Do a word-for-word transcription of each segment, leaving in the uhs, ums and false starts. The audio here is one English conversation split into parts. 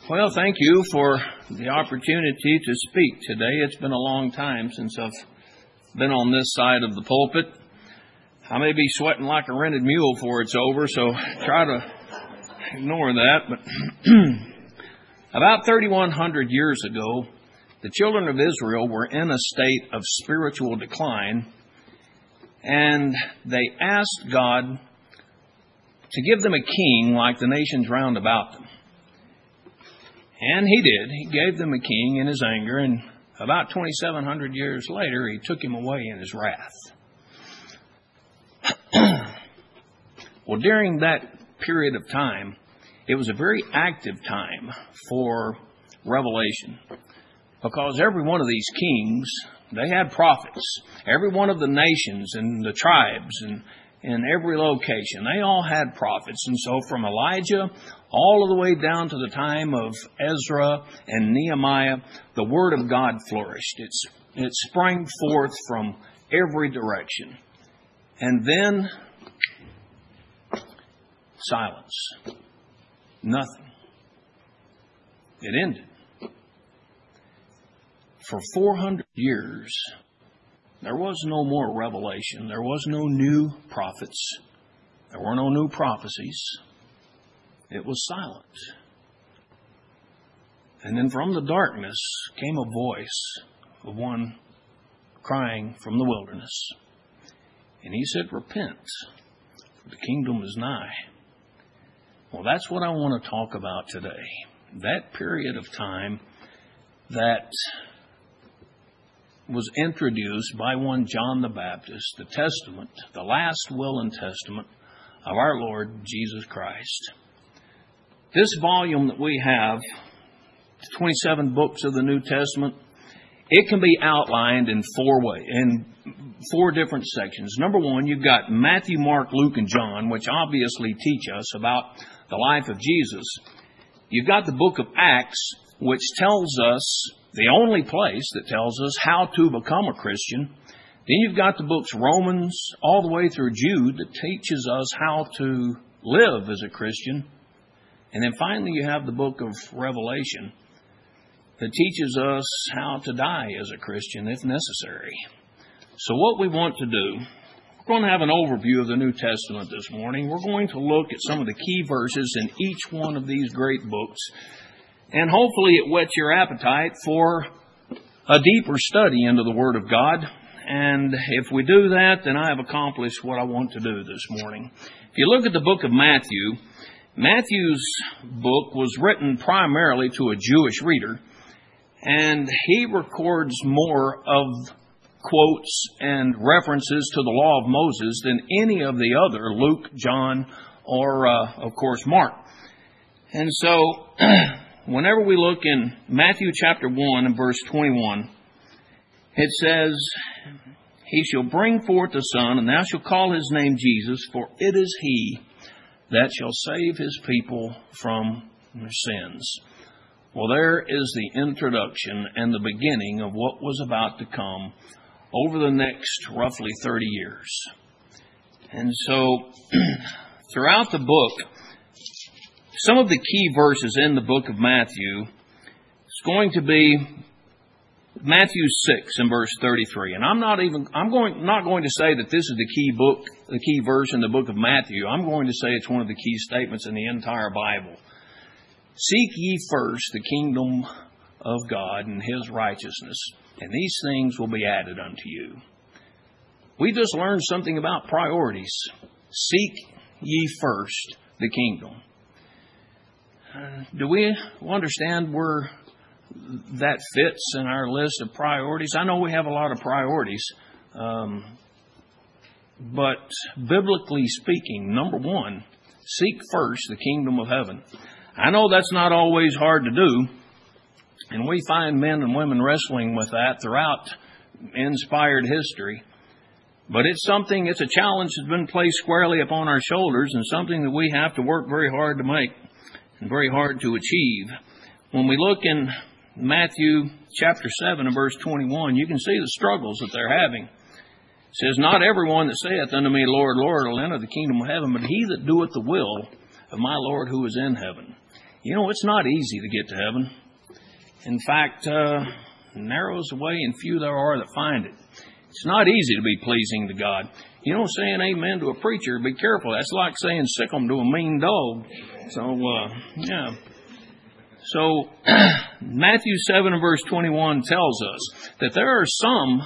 Well, thank you for the opportunity to speak today. It's been a long time since I've been on this side of the pulpit. I may be sweating like a rented mule before it's over, so try to ignore that. But about thirty-one hundred years ago, the children of Israel were in a state of spiritual decline, and they asked God to give them a king like the nations round about them. And he did. He gave them a king in his anger, and about twenty-seven hundred years later, he took him away in his wrath. Well, during that period of time, it was a very active time for revelation, because every one of these kings, they had prophets. Every one of the nations and the tribes and in every location, they all had prophets. And so from Elijah all of the way down to the time of Ezra and Nehemiah, the Word of God flourished. It's, it sprang forth from every direction. And then, silence. Nothing. It ended. For four hundred years, there was no more revelation. There was no new prophets. There were no new prophecies. It was silent. And then from the darkness came a voice of one crying from the wilderness. And he said, "Repent, for the kingdom is nigh." Well, that's what I want to talk about today. That period of time that was introduced by one John the Baptist, the Testament, the last will and testament of our Lord Jesus Christ. This volume that we have, twenty-seven books of the New Testament, it can be outlined in four ways, in four different sections. Number one, you've got Matthew, Mark, Luke, and John, which obviously teach us about the life of Jesus. You've got the book of Acts, which tells us, the only place that tells us how to become a Christian. Then you've got the books Romans all the way through Jude that teaches us how to live as a Christian. And then finally you have the book of Revelation that teaches us how to die as a Christian if necessary. So what we want to do, we're going to have an overview of the New Testament this morning. We're going to look at some of the key verses in each one of these great books. And hopefully it whets your appetite for a deeper study into the Word of God. And if we do that, then I have accomplished what I want to do this morning. If you look at the book of Matthew, Matthew's book was written primarily to a Jewish reader. And he records more of quotes and references to the law of Moses than any of the other, Luke, John, or, uh, of course, Mark. And so whenever we look in Matthew chapter one and verse twenty-one, it says, "He shall bring forth a son, and thou shalt call his name Jesus, for it is he that shall save his people from their sins." Well, there is the introduction and the beginning of what was about to come over the next roughly thirty years. And so throughout the book, some of the key verses in the book of Matthew, it's going to be Matthew six and verse thirty-three. And I'm not even, I'm going, not going to say that this is the key book, the key verse in the book of Matthew. I'm going to say it's one of the key statements in the entire Bible. "Seek ye first the kingdom of God and his righteousness, and these things will be added unto you." We just learned something about priorities. Seek ye first the kingdom. Uh, do we understand where that fits in our list of priorities? I know we have a lot of priorities, um, but biblically speaking, number one, seek first the kingdom of heaven. I know that's not always hard to do, and we find men and women wrestling with that throughout inspired history. But it's something, it's a challenge that's been placed squarely upon our shoulders, and something that we have to work very hard to make and very hard to achieve. When we look in Matthew chapter seven and verse twenty-one, you can see the struggles that they're having. It says, "Not everyone that saith unto me, Lord, Lord, will enter the kingdom of heaven, but he that doeth the will of my Lord who is in heaven." You know, it's not easy to get to heaven. In fact, uh, narrow is the way and few there are that find it. It's not easy to be pleasing to God. You know, saying amen to a preacher, be careful. That's like saying sick 'em to a mean dog. So, uh, yeah. So, Matthew seven and verse twenty-one tells us that there are some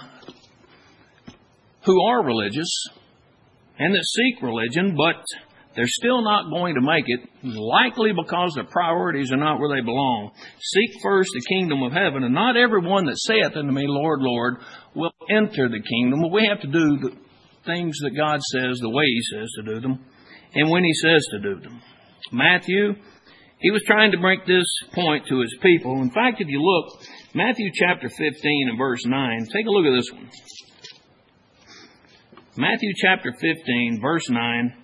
who are religious and that seek religion, but they're still not going to make it, likely because their priorities are not where they belong. Seek first the kingdom of heaven, and not everyone that saith unto me, Lord, Lord, will enter the kingdom. But we have to do the things that God says the way He says to do them, and when He says to do them. Matthew, he was trying to make this point to his people. In fact, if you look, Matthew chapter fifteen and verse nine, take a look at this one. Matthew chapter fifteen, verse nine.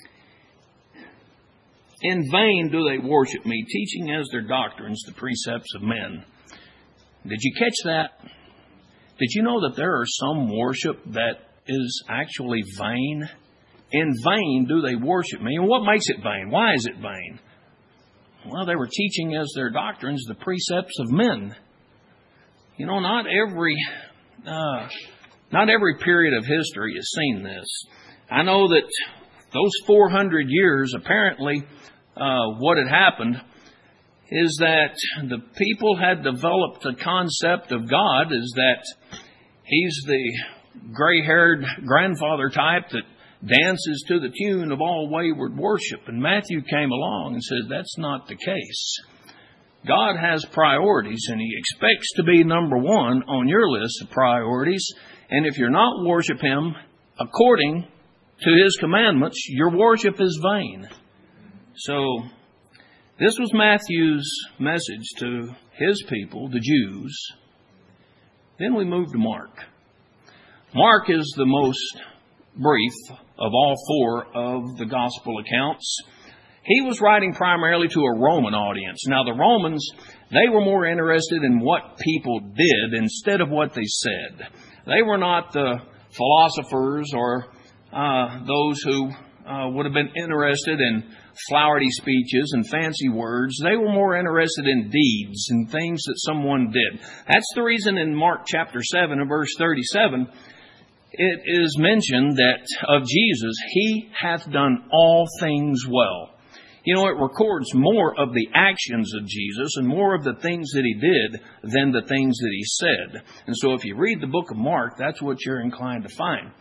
In vain do they worship me, teaching as their doctrines the precepts of men. Did you catch that? Did you know that there are some worship that is actually vain? In vain do they worship me. And what makes it vain? Why is it vain? Well, they were teaching as their doctrines the precepts of men. You know, not every uh, not every period of history has seen this. I know that those four hundred years, apparently, uh, what had happened is that the people had developed the concept of God as that He's the gray-haired grandfather type that dances to the tune of all wayward worship. And Matthew came along and said, that's not the case. God has priorities, and He expects to be number one on your list of priorities. And if you're not worship Him according to His commandments, your worship is vain. So, this was Matthew's message to his people, the Jews. Then we move to Mark. Mark is the most brief of all four of the gospel accounts. He was writing primarily to a Roman audience. Now, the Romans, they were more interested in what people did instead of what they said. They were not the philosophers or uh, those who uh, would have been interested in flowery speeches and fancy words. They were more interested in deeds and things that someone did. That's the reason in Mark chapter seven and verse thirty-seven, it is mentioned that of Jesus, He hath done all things well. You know, it records more of the actions of Jesus and more of the things that He did than the things that He said. And so if you read the book of Mark, that's what you're inclined to find.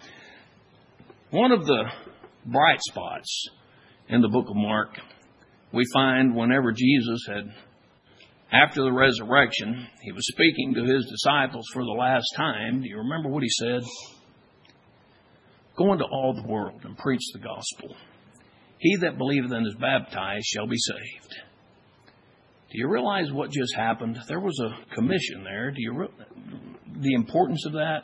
One of the bright spots in the book of Mark, we find whenever Jesus had, after the resurrection, He was speaking to His disciples for the last time. Do you remember what He said? Go into all the world and preach the gospel. He that believeth and is baptized shall be saved. Do you realize what just happened? There was a commission there. Do you re- the importance of that?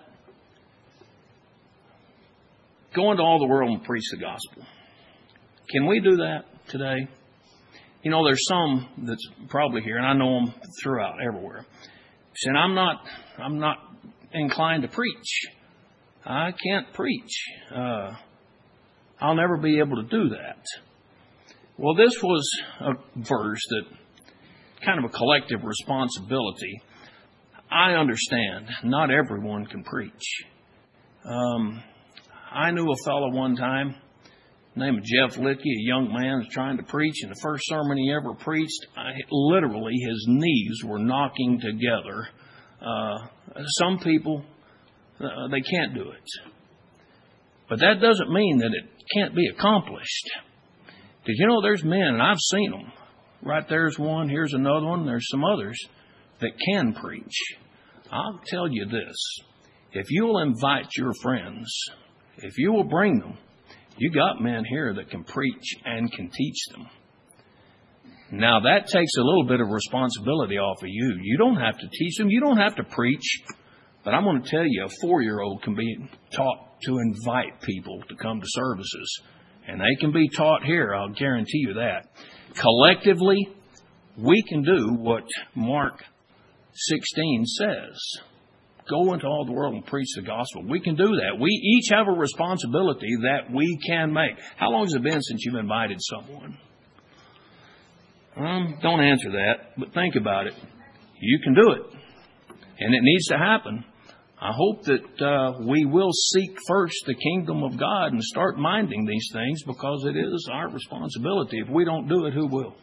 Go into all the world and preach the gospel. Can we do that today? You know, there's some that's probably here, and I know them throughout everywhere, saying, I'm not, I'm not inclined to preach. I can't preach. Uh, I'll never be able to do that. Well, this was a verse that kind of a collective responsibility. I understand not everyone can preach. Um, I knew a fellow one time named Jeff Litkey, a young man was trying to preach, and the first sermon he ever preached, I, literally his knees were knocking together. Uh, some people, uh, they can't do it. But that doesn't mean that it can't be accomplished. Did you know there's men, and I've seen them. Right there's one, here's another one, there's some others that can preach. I'll tell you this. If you will invite your friends, if you will bring them, you got men here that can preach and can teach them. Now that takes a little bit of responsibility off of you. You don't have to teach them. You don't have to preach. But I'm going to tell you, a four-year-old can be taught to invite people to come to services. And they can be taught here, I'll guarantee you that. Collectively, we can do what Mark sixteen says. Go into all the world and preach the gospel. We can do that. We each have a responsibility that we can make. How long has it been since you've invited someone? Um, don't answer that, but think about it. You can do it. And it needs to happen. I hope that uh, we will seek first the kingdom of God and start minding these things, because it is our responsibility. If we don't do it, who will?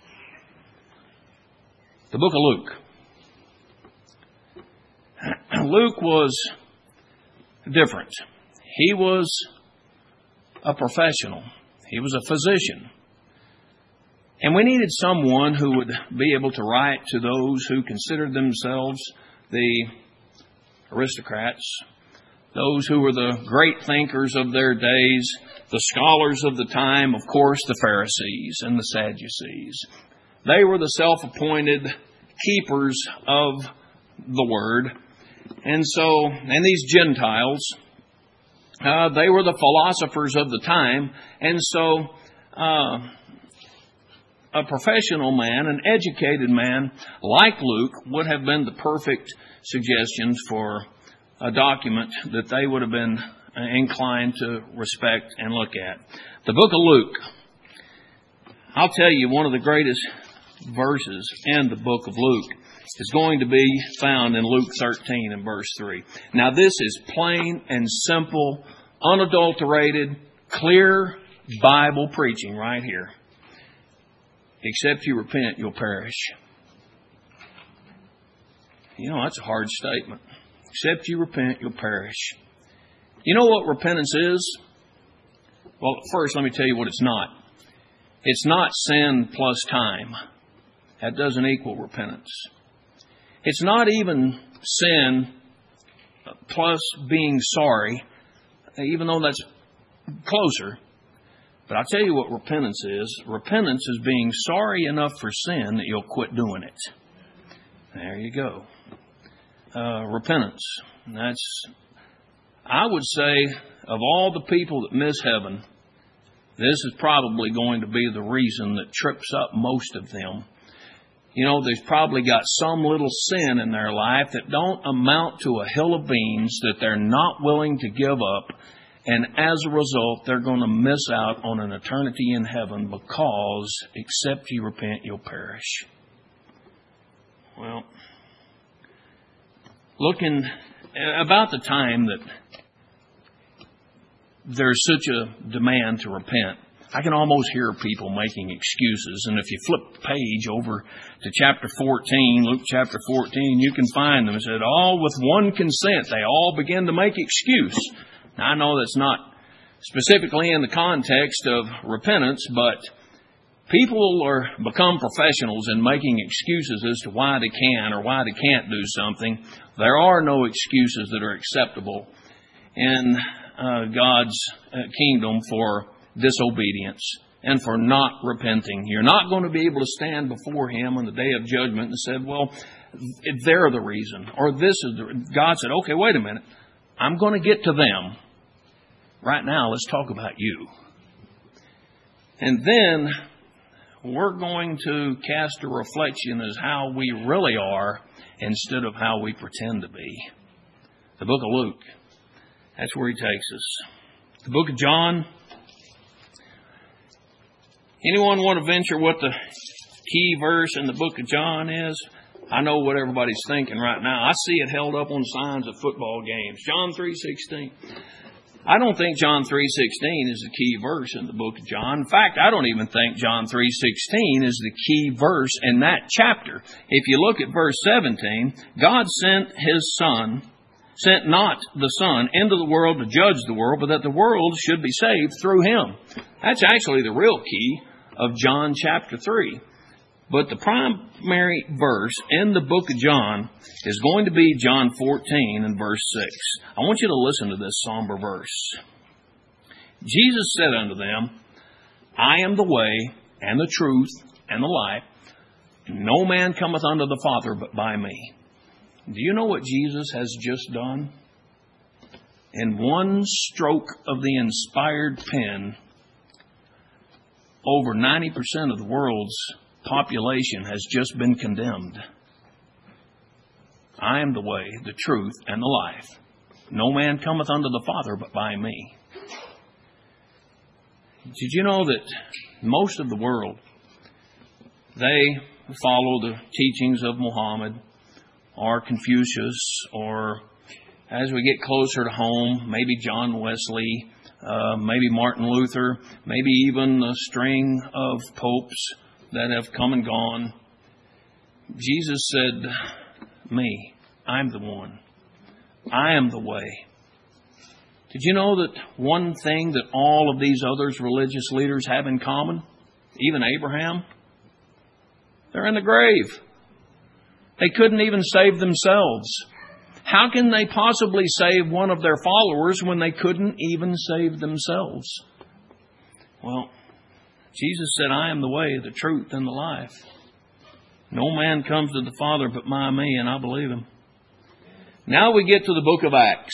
The book of Luke. Luke was different. He was a professional. He was a physician. And we needed someone who would be able to write to those who considered themselves the aristocrats, those who were the great thinkers of their days, the scholars of the time, of course, the Pharisees and the Sadducees. They were the self-appointed keepers of the Word. And so, and these Gentiles, uh, they were the philosophers of the time. And so, uh, a professional man, an educated man like Luke would have been the perfect suggestions for a document that they would have been inclined to respect and look at. The book of Luke. I'll tell you, one of the greatest verses in the book of Luke is going to be found in Luke thirteen and verse three. Now this is plain and simple, unadulterated, clear Bible preaching right here. Except you repent, you'll perish. You know, that's a hard statement. Except you repent, you'll perish. You know what repentance is? Well, first, let me tell you what it's not. It's not sin plus time. That doesn't equal repentance. It's not even sin plus being sorry, even though that's closer. But I'll tell you what repentance is. Repentance is being sorry enough for sin that you'll quit doing it. There you go. Uh, repentance. That's, I would say, of all the people that miss heaven, this is probably going to be the reason that trips up most of them. You know, they've probably got some little sin in their life that don't amount to a hill of beans that they're not willing to give up. And as a result, they're going to miss out on an eternity in heaven because, except you repent, you'll perish. Well, looking about the time that there's such a demand to repent, I can almost hear people making excuses. And if you flip the page over to chapter fourteen, Luke chapter fourteen, you can find them. It said, all with one consent, they all begin to make excuse. Now, I know that's not specifically in the context of repentance, but people are become professionals in making excuses as to why they can or why they can't do something. There are no excuses that are acceptable in uh, God's uh, kingdom for disobedience and for not repenting. You're not going to be able to stand before Him on the day of judgment and say, well, they're the reason, or this is the... God said, okay, wait a minute. I'm going to get to them. Right now, let's talk about you. And then we're going to cast a reflection as how we really are instead of how we pretend to be. The book of Luke. That's where he takes us. The book of John. Anyone want to venture what the key verse in the book of John is? I know what everybody's thinking right now. I see it held up on signs at football games. John three sixteen. I don't think John three sixteen is the key verse in the book of John. In fact, I don't even think John three sixteen is the key verse in that chapter. If you look at verse seventeen, God sent His Son, sent not the Son into the world to judge the world, but that the world should be saved through Him. That's actually the real key of John chapter three. But the primary verse in the book of John is going to be John fourteen and verse six. I want you to listen to this somber verse. Jesus said unto them, I am the way and the truth and the life. No man cometh unto the Father but by me. Do you know what Jesus has just done? In one stroke of the inspired pen, over ninety percent of the world's population has just been condemned. I am the way, the truth, and the life. No man cometh unto the Father but by me. Did you know that most of the world, they follow the teachings of Muhammad or Confucius, or as we get closer to home, maybe John Wesley, uh, maybe Martin Luther, maybe even a string of popes that have come and gone. Jesus said, me, I'm the one. I am the way. Did you know that one thing that all of these other religious leaders have in common, even Abraham? They're in the grave. They couldn't even save themselves. How can they possibly save one of their followers when they couldn't even save themselves? Well, Jesus said, I am the way, the truth, and the life. No man comes to the Father but by me, and I believe Him. Now we get to the book of Acts.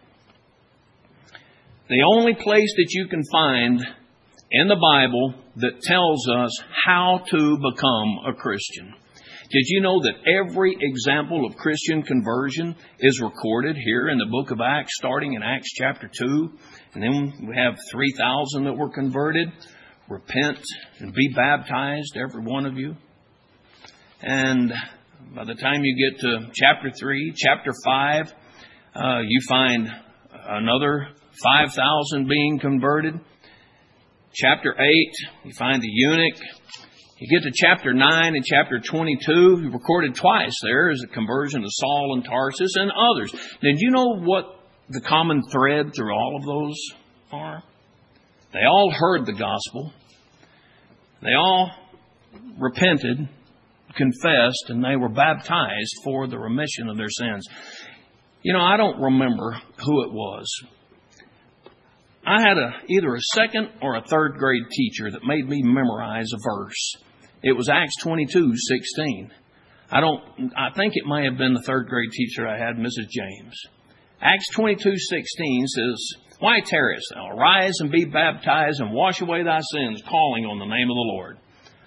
The only place that you can find in the Bible that tells us how to become a Christian. Did you know that every example of Christian conversion is recorded here in the book of Acts, starting in Acts chapter two? And then we have three thousand that were converted. Repent and be baptized, every one of you. And by the time you get to chapter three, chapter five, uh, you find another five thousand being converted. Chapter eight, you find the eunuch. You get to chapter nine and chapter twenty-two, recorded twice there is the conversion of Saul and Tarsus and others. Did you know what the common thread through all of those are? They all heard the gospel. They all repented, confessed, and they were baptized for the remission of their sins. You know, I don't remember who it was. I had a, either a second or a third grade teacher that made me memorize a verse. It was Acts twenty-two sixteen. I don't, I think it may have been the third grade teacher I had, Missus James. Acts twenty-two sixteen says, why tarriest thou? Arise and be baptized and wash away thy sins, calling on the name of the Lord.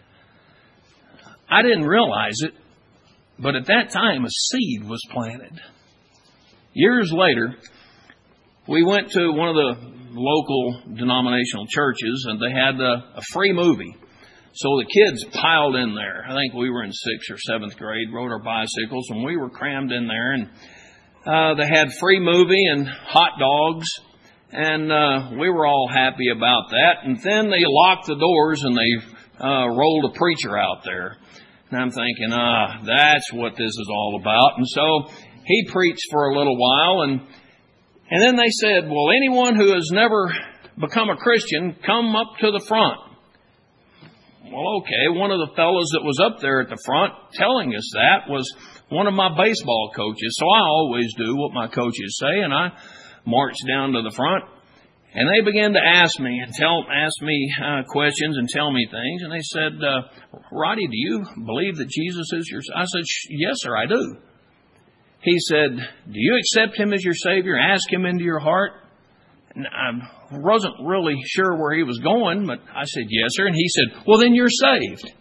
I didn't realize it, but at that time a seed was planted. Years later, we went to one of the local denominational churches, and they had a, a free movie. So the kids piled in there. I think we were in sixth or seventh grade, rode our bicycles, and we were crammed in there. And uh, they had free movie and hot dogs, and uh, we were all happy about that. And then they locked the doors, and they uh, rolled a preacher out there. And I'm thinking, ah, that's what this is all about. And so he preached for a little while, and And then they said, well, anyone who has never become a Christian, come up to the front. Well, okay, one of the fellows that was up there at the front telling us that was one of my baseball coaches. So I always do what my coaches say, and I marched down to the front. And they began to ask me and tell ask me uh, questions and tell me things. And they said, uh, Roddy, do you believe that Jesus is your... I said, yes, sir, I do. He said, do you accept Him as your Savior? Ask Him into your heart? And I wasn't really sure where he was going, but I said, yes, sir. And he said, well, then you're saved.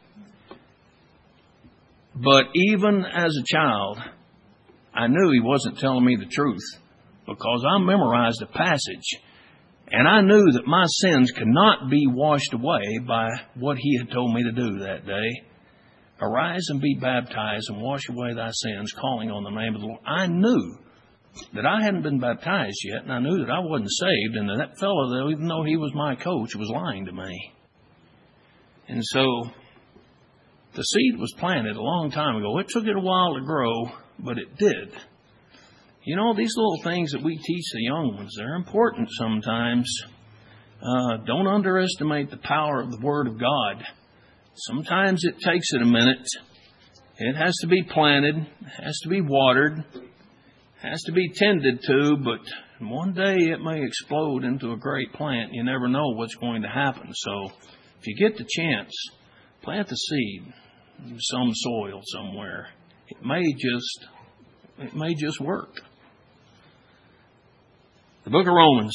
But even as a child, I knew he wasn't telling me the truth, because I memorized a passage, and I knew that my sins could not be washed away by what he had told me to do that day. Arise and be baptized and wash away thy sins, calling on the name of the Lord. I knew that I hadn't been baptized yet, and I knew that I wasn't saved, and that, that fellow, though, even though he was my coach, was lying to me. And so the seed was planted a long time ago. It took it a while to grow, but it did. You know, these little things that we teach the young ones, they're important sometimes. Uh, don't underestimate the power of the Word of God. Sometimes it takes it a minute. It has to be planted, it has to be watered, it has to be tended to, but one day it may explode into a great plant. You never know what's going to happen. So if you get the chance, plant the seed in some soil somewhere. It may just, it may just work. The book of Romans.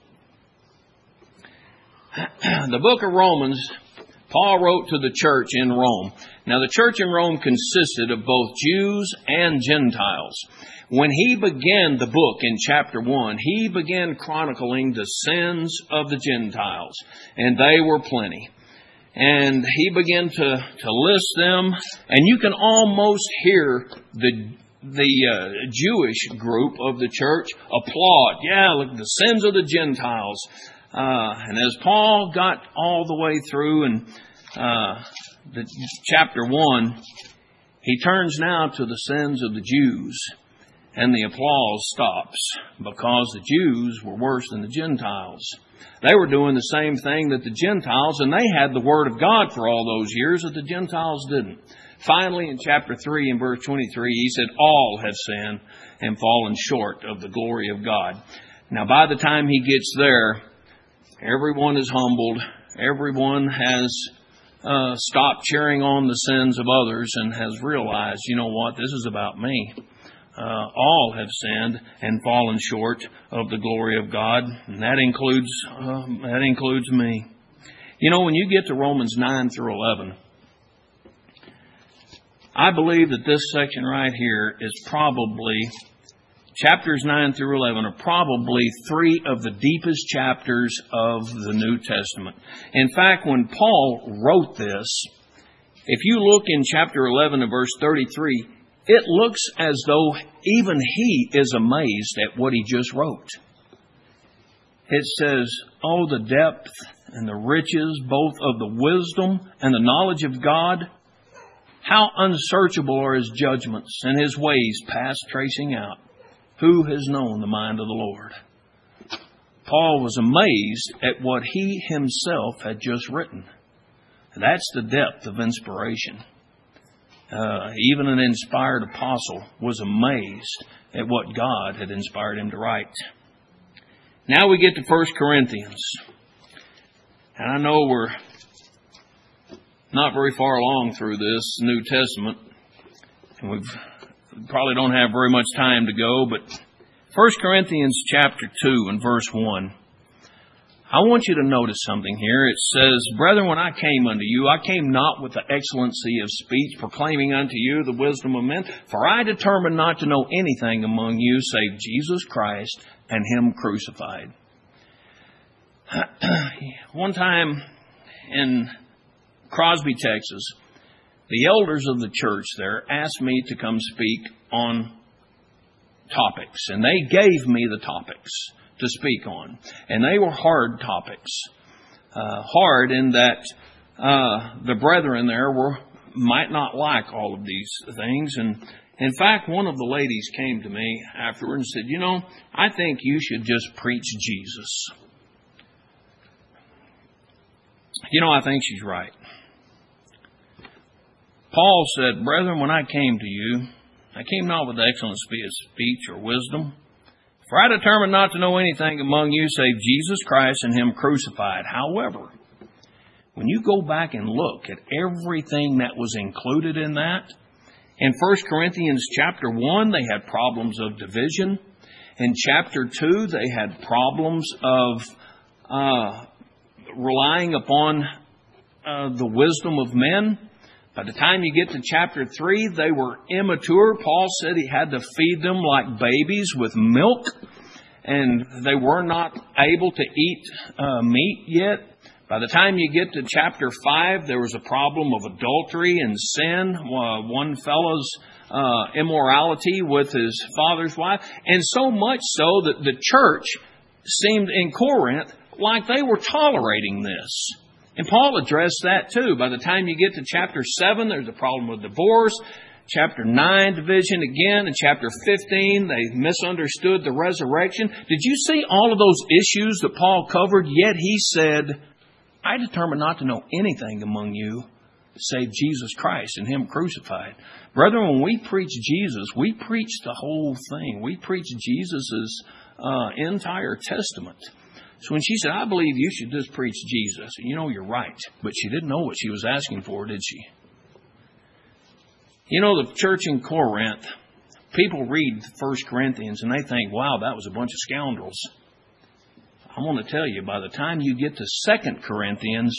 The book of Romans, Paul wrote to the church in Rome. Now, the church in Rome consisted of both Jews and Gentiles. When he began the book in chapter one, he began chronicling the sins of the Gentiles, and they were plenty. And he began to, to list them. And you can almost hear the the uh, Jewish group of the church applaud. Yeah, look, the sins of the Gentiles. Uh, and as Paul got all the way through in uh, the, chapter one, he turns now to the sins of the Jews. And the applause stops because the Jews were worse than the Gentiles. They were doing the same thing that the Gentiles, and they had the Word of God for all those years that the Gentiles didn't. Finally, in chapter three and verse twenty-three, he said, all have sinned and fallen short of the glory of God. Now, by the time he gets there, everyone is humbled. Everyone has uh, stopped cheering on the sins of others and has realized, you know what, this is about me. Uh, all have sinned and fallen short of the glory of God, and that includes uh, that includes me. You know, when you get to Romans nine through eleven, I believe that this section right here is probably, chapters nine through eleven are probably three of the deepest chapters of the New Testament. In fact, when Paul wrote this, if you look in chapter eleven and verse thirty-three, it looks as though even he is amazed at what he just wrote. It says, oh, the depth and the riches both of the wisdom and the knowledge of God. How unsearchable are His judgments and His ways past tracing out. Who has known the mind of the Lord? Paul was amazed at what he himself had just written. That's the depth of inspiration. Uh, even an inspired apostle was amazed at what God had inspired him to write. Now we get to First Corinthians. And I know we're not very far along through this New Testament. And we've, we probably don't have very much time to go, but First Corinthians chapter two and verse one. I want you to notice something here. It says, brethren, when I came unto you, I came not with the excellency of speech, proclaiming unto you the wisdom of men. For I determined not to know anything among you save Jesus Christ and Him crucified. One time in Crosby, Texas, the elders of the church there asked me to come speak on topics. And they gave me the topics to speak on. And they were hard topics. Uh, hard in that uh, the brethren there were might not like all of these things. And in fact, one of the ladies came to me afterward and said, you know, I think you should just preach Jesus. You know, I think she's right. Paul said, brethren, when I came to you, I came not with excellent speech or wisdom. For I determined not to know anything among you save Jesus Christ and Him crucified. However, when you go back and look at everything that was included in that, in First Corinthians chapter one, they had problems of division. In chapter two, they had problems of uh, relying upon uh, the wisdom of men. By the time you get to chapter three, they were immature. Paul said he had to feed them like babies with milk. And they were not able to eat uh, meat yet. By the time you get to chapter five, there was a problem of adultery and sin. Uh, one fellow's uh, immorality with his father's wife. And so much so that the church seemed in Corinth like they were tolerating this. And Paul addressed that too. By the time you get to chapter seven, there's a problem with divorce. Chapter nine, division again. In chapter fifteen, they misunderstood the resurrection. Did you see all of those issues that Paul covered? Yet he said, I determined not to know anything among you save Jesus Christ and Him crucified. Brethren, when we preach Jesus, we preach the whole thing. We preach Jesus' uh, entire testament. So when she said, I believe you should just preach Jesus, you know, you're right. But she didn't know what she was asking for, did she? You know, the church in Corinth, people read First Corinthians and they think, wow, that was a bunch of scoundrels. I want to tell you, by the time you get to Second Corinthians,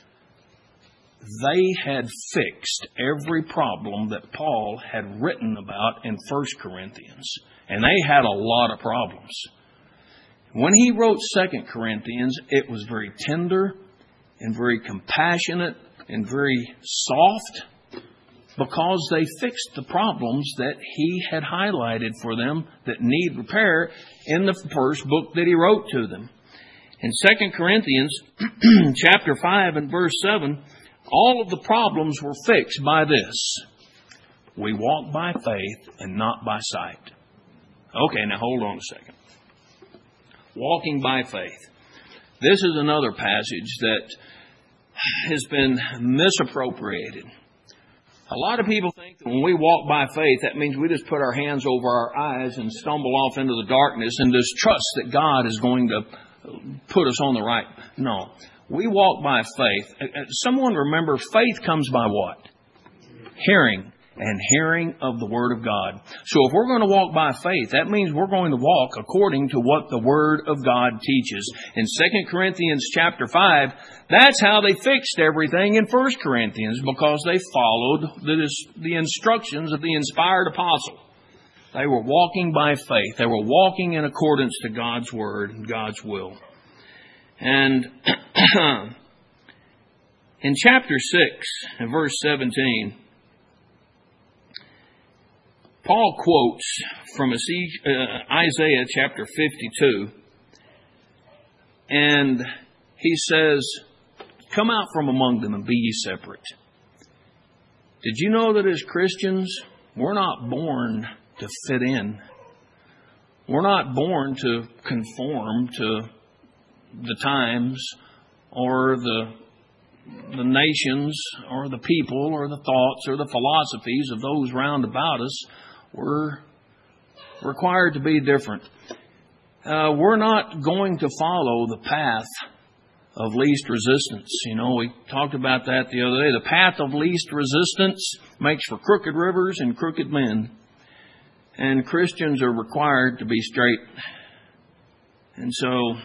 they had fixed every problem that Paul had written about in First Corinthians. And they had a lot of problems. When he wrote Second Corinthians, it was very tender and very compassionate and very soft because they fixed the problems that He had highlighted for them that need repair in the first book that He wrote to them. In Second Corinthians chapter five and verse seven, all of the problems were fixed by this. We walk by faith and not by sight. Okay, now hold on a second. Walking by faith. This is another passage that has been misappropriated. A lot of people think that when we walk by faith, that means we just put our hands over our eyes and stumble off into the darkness and just trust that God is going to put us on the right. No. We walk by faith. Someone remember, faith comes by what? Hearing. And hearing of the Word of God. So if we're going to walk by faith, that means we're going to walk according to what the Word of God teaches. In Second Corinthians chapter five, that's how they fixed everything in First Corinthians, because they followed the, the instructions of the inspired apostle. They were walking by faith. They were walking in accordance to God's Word and God's will. And in chapter six, and verse seventeen, Paul quotes from Isaiah chapter fifty-two, and he says, "Come out from among them and be ye separate." Did you know that as Christians, we're not born to fit in? We're not born to conform to the times or the the nations or the people or the thoughts or the philosophies of those round about us. We're required to be different. Uh, we're not going to follow the path of least resistance. You know, we talked about that the other day. The path of least resistance makes for crooked rivers and crooked men. And Christians are required to be straight. And so,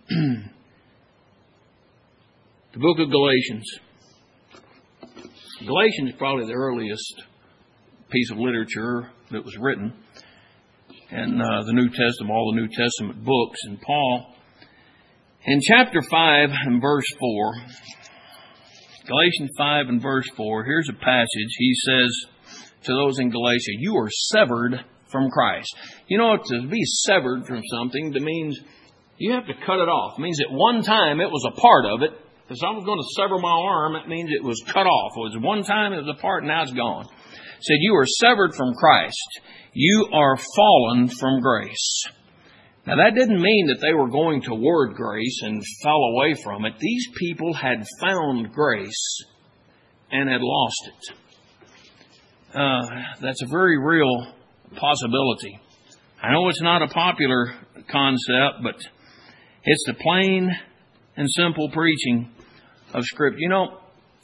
the book of Galatians. Galatians is probably the earliest piece of literature that was written, and uh, the New Testament, all the New Testament books. And Paul, in chapter five and verse four, Galatians five and verse four, here's a passage. He says to those in Galatia, "You are severed from Christ." You know, to be severed from something, that means you have to cut it off. It means at one time it was a part of it. If I was going to sever my arm, that means it was cut off. It was one time it was a part, and now it's gone. Said, "You are severed from Christ. You are fallen from grace." Now, that didn't mean that they were going toward grace and fell away from it. These people had found grace and had lost it. Uh, that's a very real possibility. I know it's not a popular concept, but it's the plain and simple preaching of Scripture. You know,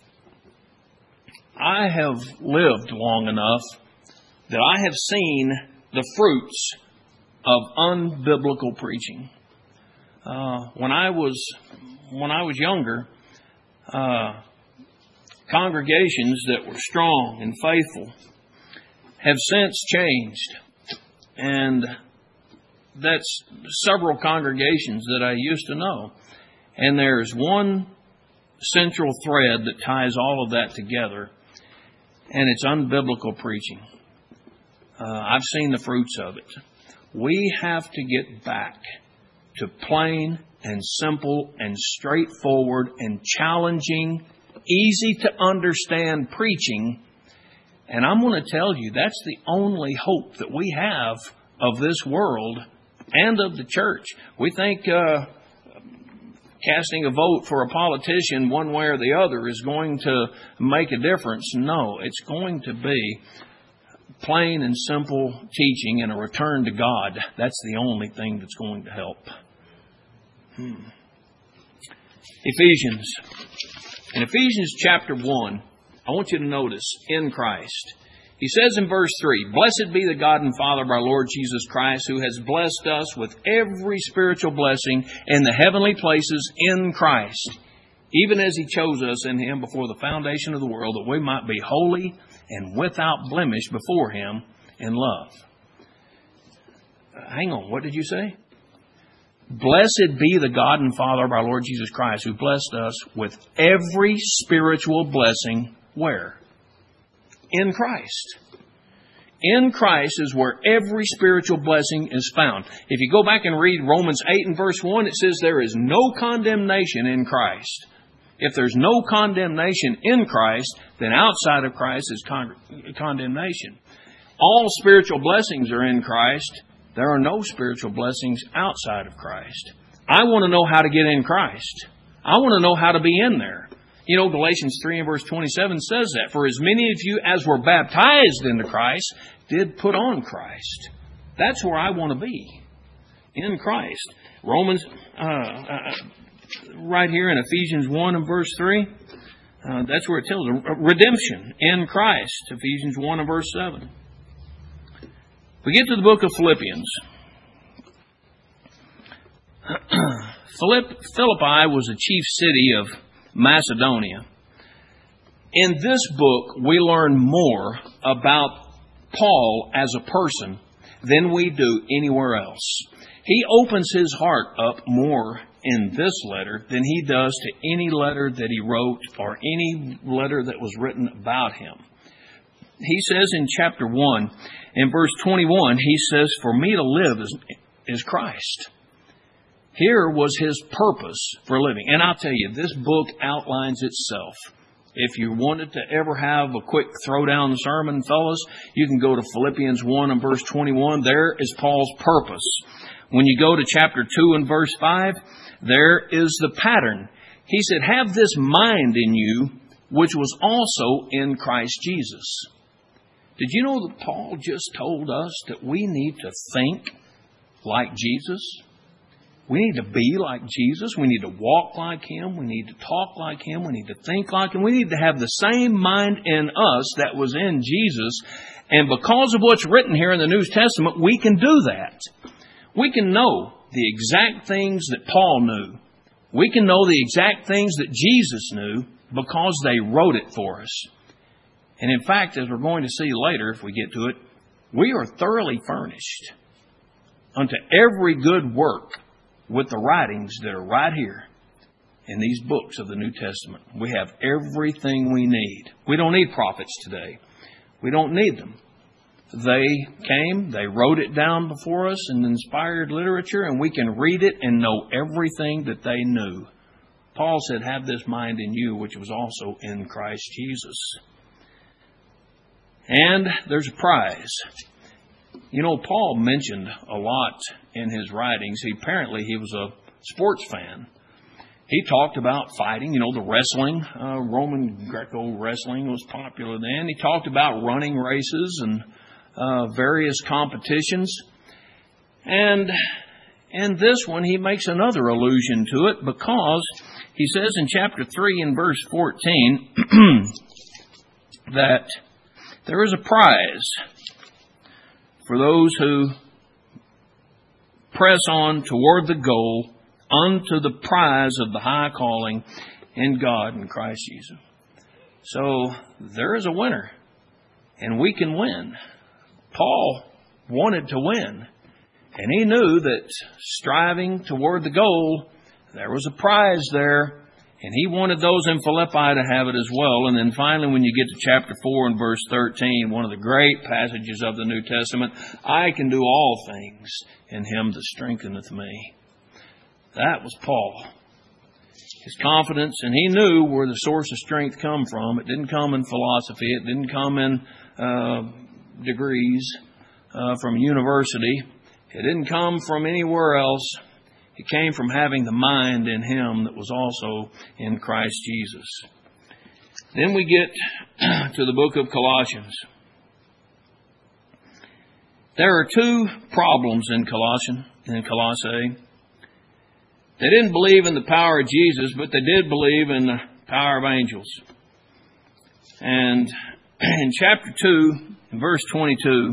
I have lived long enough that I have seen the fruits of unbiblical preaching. Uh, when I was when I was younger, uh, congregations that were strong and faithful have since changed, and that's several congregations that I used to know. And there's one central thread that ties all of that together, and it's unbiblical preaching. Uh, I've seen the fruits of it. We have to get back to plain and simple and straightforward and challenging, easy to understand preaching. And I'm going to tell you, that's the only hope that we have of this world and of the church. We think uh, casting a vote for a politician one way or the other is going to make a difference. No, it's going to be plain and simple teaching and a return to God. That's the only thing that's going to help. Hmm. Ephesians. In Ephesians chapter one, I want you to notice, in Christ. He says in verse three, "Blessed be the God and Father of our Lord Jesus Christ, who has blessed us with every spiritual blessing in the heavenly places in Christ, even as He chose us in Him before the foundation of the world, that we might be holy and without blemish before Him in love." Uh, hang on, what did you say? Blessed be the God and Father of our Lord Jesus Christ, who blessed us with every spiritual blessing. Where? In Christ. In Christ is where every spiritual blessing is found. If you go back and read Romans eight and verse one, it says there is no condemnation in Christ. If there's no condemnation in Christ, then outside of Christ is con- condemnation. All spiritual blessings are in Christ. There are no spiritual blessings outside of Christ. I want to know how to get in Christ. I want to know how to be in there. You know, Galatians three and verse twenty-seven says that. For as many of you as were baptized into Christ did put on Christ. That's where I want to be. In Christ. Romans, uh, uh, right here in Ephesians one and verse three, uh, that's where it tells us. Redemption in Christ. Ephesians one and verse seven. We get to the book of Philippians. Philippi was a chief city of Macedonia. In this book, we learn more about Paul as a person than we do anywhere else. He opens his heart up more in this letter than he does to any letter that he wrote or any letter that was written about him. He says in chapter one, in verse twenty-one, he says, for me to live is, is Christ. Here was his purpose for living. And I'll tell you, this book outlines itself. If you wanted to ever have a quick throwdown sermon, fellas, you can go to Philippians one and verse twenty-one. There is Paul's purpose. When you go to chapter two and verse five, there is the pattern. He said, have this mind in you, which was also in Christ Jesus. Did you know that Paul just told us that we need to think like Jesus? We need to be like Jesus. We need to walk like Him. We need to talk like Him. We need to think like Him. We need to have the same mind in us that was in Jesus. And because of what's written here in the New Testament, we can do that. We can know the exact things that Paul knew. We can know the exact things that Jesus knew because they wrote it for us. And in fact, as we're going to see later, if we get to it, we are thoroughly furnished unto every good work with the writings that are right here in these books of the New Testament. We have everything we need. We don't need prophets today. We don't need them. They came, they wrote it down before us in inspired literature, and we can read it and know everything that they knew. Paul said, have this mind in you, which was also in Christ Jesus. And there's a prize. You know, Paul mentioned a lot in his writings. He, apparently, he was a sports fan. He talked about fighting, you know, the wrestling. Uh, Roman Greco wrestling was popular then. He talked about running races and uh, various competitions. And in this one, he makes another allusion to it because he says in chapter three and verse fourteen that there is a prize for those who press on toward the goal unto the prize of the high calling in God and Christ Jesus. So there is a winner, and we can win. Paul wanted to win, and he knew that striving toward the goal, there was a prize there. And he wanted those in Philippi to have it as well. And then finally, when you get to chapter four and verse thirteen, one of the great passages of the New Testament, I can do all things in Him that strengtheneth me. That was Paul. His confidence, and he knew where the source of strength come from. It didn't come in philosophy. It didn't come in uh, degrees uh, from university. It didn't come from anywhere else. It came from having the mind in Him that was also in Christ Jesus. Then we get to the book of Colossians. There are two problems in Colossians, in Colossae. They didn't believe in the power of Jesus, but they did believe in the power of angels. And in chapter two, verse twenty-two,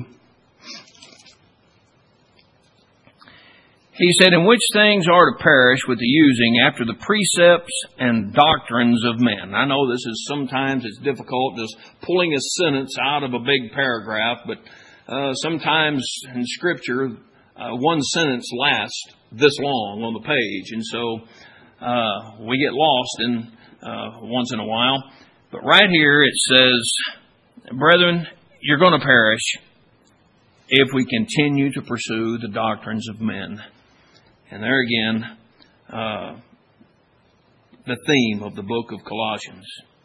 he said, in which things are to perish with the using after the precepts and doctrines of men. I know this is sometimes it's difficult just pulling a sentence out of a big paragraph, but uh, sometimes in Scripture, uh, one sentence lasts this long on the page. And so uh, we get lost in uh, once in a while. But right here it says, brethren, you're going to perish if we continue to pursue the doctrines of men. And there again, uh, the theme of the book of Colossians.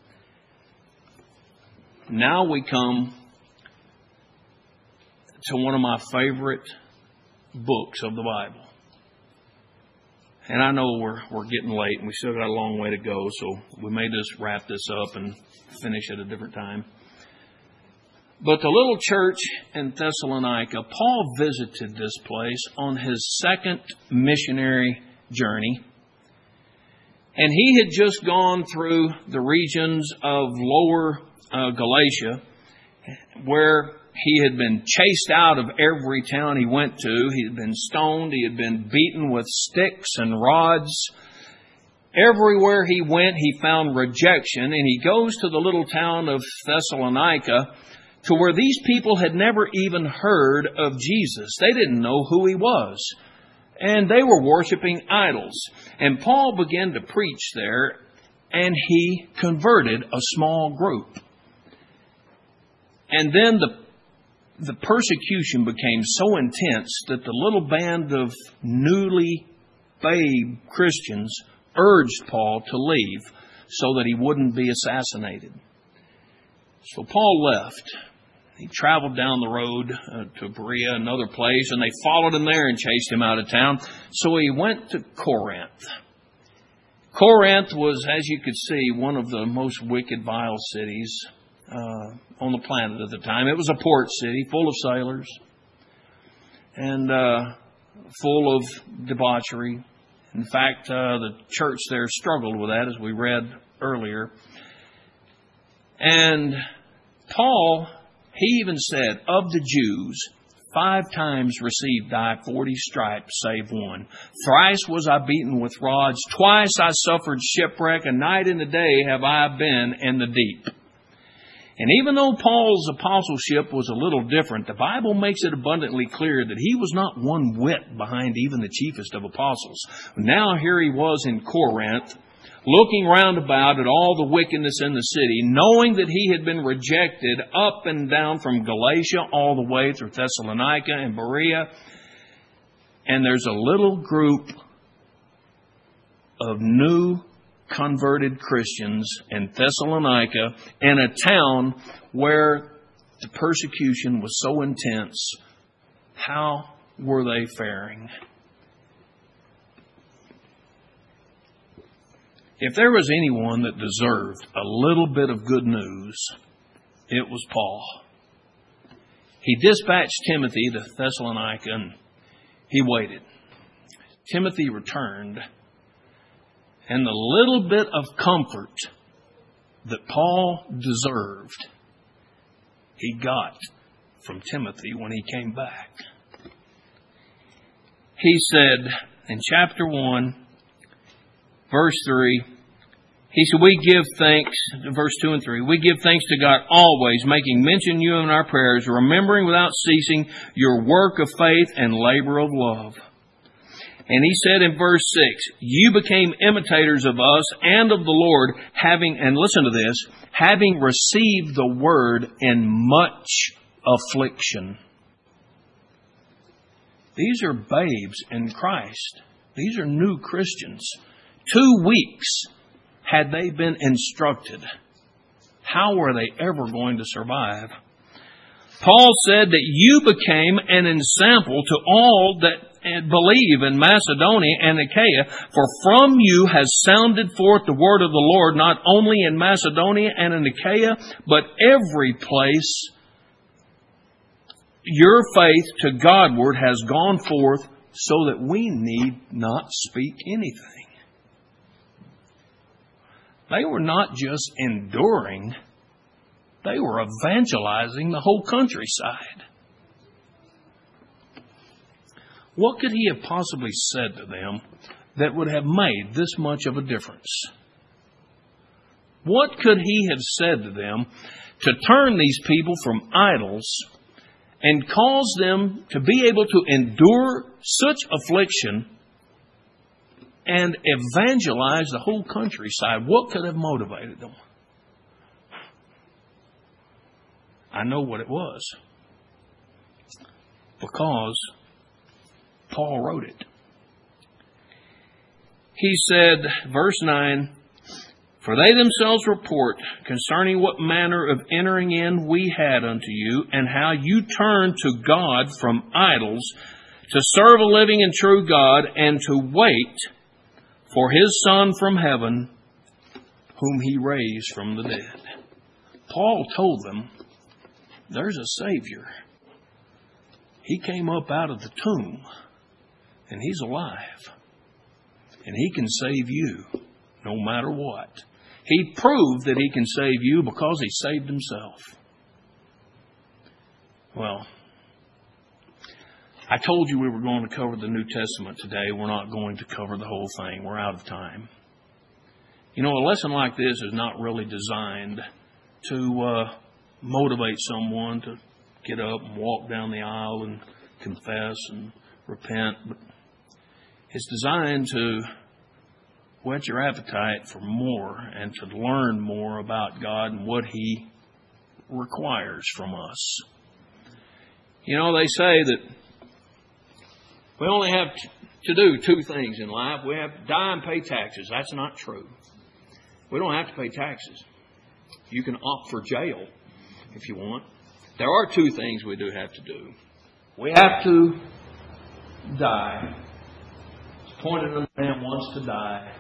Now we come to one of my favorite books of the Bible. And I know we're we're getting late and we still got a long way to go, so we may just wrap this up and finish at a different time. But the little church in Thessalonica, Paul visited this place on his second missionary journey. And he had just gone through the regions of Lower uh, Galatia, where he had been chased out of every town he went to. He had been stoned. He had been beaten with sticks and rods. Everywhere he went, he found rejection. And he goes to the little town of Thessalonica, to where these people had never even heard of Jesus. They didn't know who He was. And they were worshiping idols. And Paul began to preach there, and he converted a small group. And then the the persecution became so intense that the little band of newly babe Christians urged Paul to leave so that he wouldn't be assassinated. So Paul left. He traveled down the road uh, to Berea, another place, and they followed him there and chased him out of town. So he went to Corinth. Corinth was, as you could see, one of the most wicked, vile cities uh, on the planet at the time. It was a port city full of sailors and uh, full of debauchery. In fact, uh, the church there struggled with that, as we read earlier. And Paul, he even said, of the Jews, five times received I forty stripes, save one. Thrice was I beaten with rods. Twice I suffered shipwreck. A night and a day have I been in the deep. And even though Paul's apostleship was a little different, the Bible makes it abundantly clear that he was not one whit behind even the chiefest of apostles. Now here he was in Corinth, looking round about at all the wickedness in the city, knowing that he had been rejected up and down from Galatia all the way through Thessalonica and Berea. And there's a little group of new converted Christians in Thessalonica, in a town where the persecution was so intense. How were they faring? If there was anyone that deserved a little bit of good news, it was Paul. He dispatched Timothy to Thessalonica and he waited. Timothy returned, and the little bit of comfort that Paul deserved, he got from Timothy when he came back. He said in chapter one, verse three, he said, we give thanks, verse two and three, we give thanks to God always, making mention of you in our prayers, remembering without ceasing your work of faith and labor of love. And he said in verse six, you became imitators of us and of the Lord, having, and listen to this, having received the word in much affliction. These are babes in Christ. These are new Christians. Two weeks had they been instructed. How were they ever going to survive? Paul said that you became an ensample to all that believe in Macedonia and Achaia, for from you has sounded forth the word of the Lord, not only in Macedonia and in Achaia, but every place your faith to Godward has gone forth, so that we need not speak anything. They were not just enduring, they were evangelizing the whole countryside. What could he have possibly said to them that would have made this much of a difference? What could he have said to them to turn these people from idols and cause them to be able to endure such affliction and evangelize the whole countryside. What could have motivated them? I know what it was. Because Paul wrote it. He said, verse nine, "For they themselves report concerning what manner of entering in we had unto you, and how you turned to God from idols, to serve a living and true God, and to wait for His Son from heaven, whom He raised from the dead." Paul told them, there's a Savior. He came up out of the tomb, and He's alive. And He can save you no matter what. He proved that He can save you because He saved Himself. Well, I told you we were going to cover the New Testament today. We're not going to cover the whole thing. We're out of time. You know, a lesson like this is not really designed to uh, motivate someone to get up and walk down the aisle and confess and repent. But it's designed to whet your appetite for more and to learn more about God and what He requires from us. You know, they say that we only have to do two things in life. We have to die and pay taxes. That's not true. We don't have to pay taxes. You can opt for jail if you want. There are two things we do have to do. We have to die. It's appointed unto man once to die.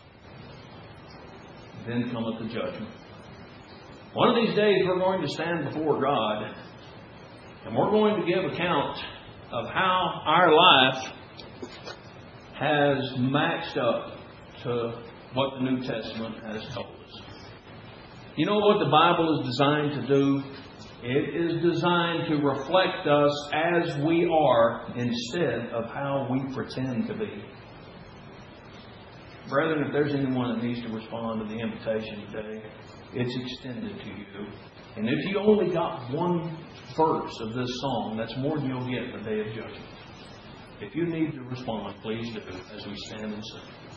Then cometh the judgment. One of these days we're going to stand before God, and we're going to give account of how our life has matched up to what the New Testament has told us. You know what the Bible is designed to do? It is designed to reflect us as we are instead of how we pretend to be. Brethren, if there's anyone that needs to respond to the invitation today, it's extended to you. And if you only got one verse of this song, that's more than you'll get in the day of judgment. If you need to respond, please do as we stand and sing.